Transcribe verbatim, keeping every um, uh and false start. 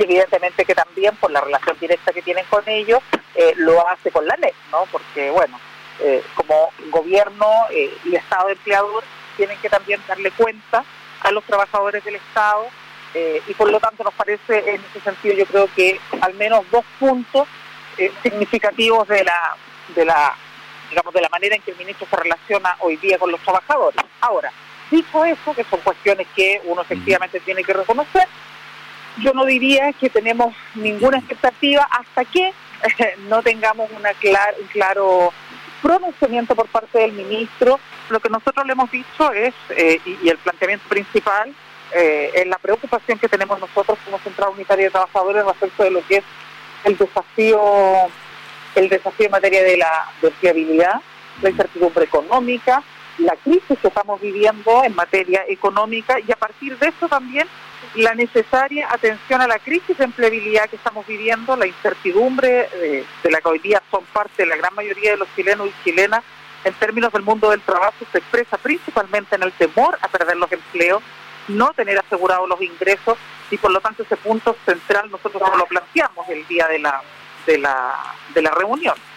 y evidentemente que también por la relación directa que tienen con ellos, eh, lo hace con la ley, ¿no? Porque, bueno, eh, como gobierno eh, y Estado empleador tienen que también darle cuenta a los trabajadores del Estado, eh, y por lo tanto nos parece en ese sentido, yo creo que al menos dos puntos eh, significativos de la, de la, digamos, de la manera en que el ministro se relaciona hoy día con los trabajadores. Ahora, dicho eso, que son cuestiones que uno efectivamente tiene que reconocer, yo no diría que tenemos ninguna expectativa hasta que eh, no tengamos una clar, un claro pronunciamiento por parte del ministro. Lo que nosotros le hemos dicho es, eh, y, y el planteamiento principal, eh, es la preocupación que tenemos nosotros como Central Unitaria de Trabajadores respecto de lo que es el desafío, el desafío en materia de la de empleabilidad, la incertidumbre económica, la crisis que estamos viviendo en materia económica, y a partir de eso también la necesaria atención a la crisis de empleabilidad que estamos viviendo, la incertidumbre eh, de la que hoy día son parte de la gran mayoría de los chilenos y chilenas en términos del mundo del trabajo, se expresa principalmente en el temor a perder los empleos, no tener asegurados los ingresos, y por lo tanto ese punto central nosotros no lo planteamos el día de la de la de la reunión.